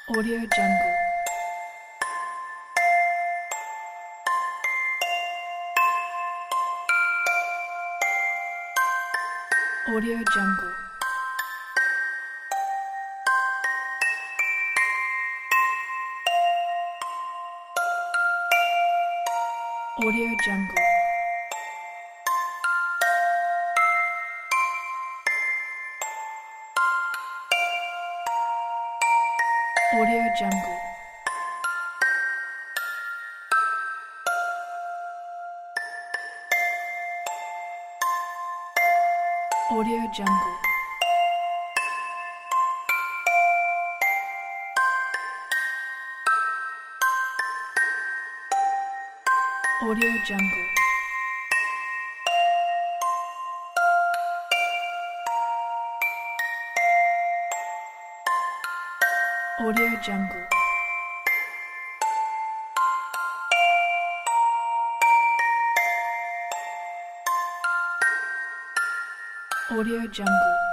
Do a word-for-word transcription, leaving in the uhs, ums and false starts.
Audio Jungle. Audio Jungle. Audio Jungle. Audio Jungle. Audio Jungle. Audio Jungle. Audio Jungle. Audio Jungle.